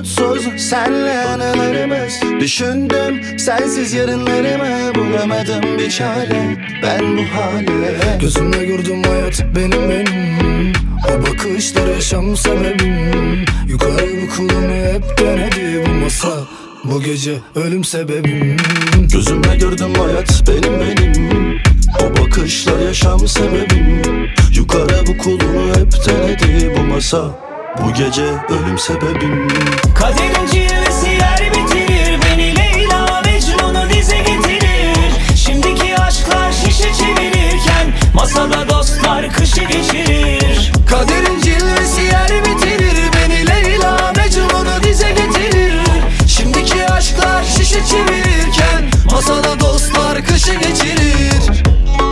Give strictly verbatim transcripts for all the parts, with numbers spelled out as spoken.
mutsuz senle anılarımız. Düşündüm sensiz yarınlarımı, bulamadım bir çare ben bu hale. Gözümle gördüm hayat benim benim, o bakışlar yaşam sebebim. Yukarı bu kulumu hep denedi bu masa, bu gece ölüm sebebim. Gözümle gördüm hayat benim benim, o bakışlar yaşam sebebim. Yukarı bu kulunu hep denedi bu masa, bu gece ölüm sebebim. Kaderin cilvesi yer bitirir, beni Leyla Mecnun'u dize getirir. Şimdiki aşklar şişe çevirirken masada dostlar kışı geçirir. Kaderin cilvesi yer bitirir, beni Leyla Mecnun'u dize getirir. Şimdiki aşklar şişe çevirirken masada dostlar kışı geçirir.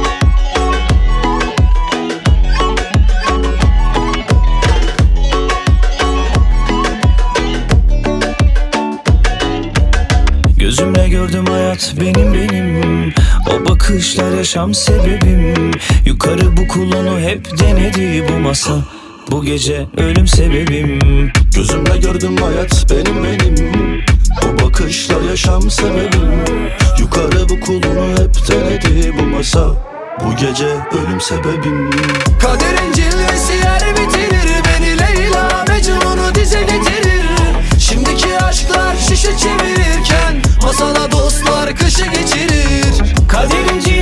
Gözümle gördüm hayat benim benim, o bakışlar yaşam sebebim. Yukarı bu kulunu hep denedi bu masa, bu gece ölüm sebebim. Gözümle gördüm hayat benim benim, o bakışlar yaşam sebebim. Yukarı bu kulunu hep denedi bu masa, bu gece ölüm sebebim. Kaderin cilvesi yer bitirir, beni Leyla Mecnun'u dize getirir. Şimdiki aşklar şişe çevirirken masada dostlar kışı geçirir. Kaderin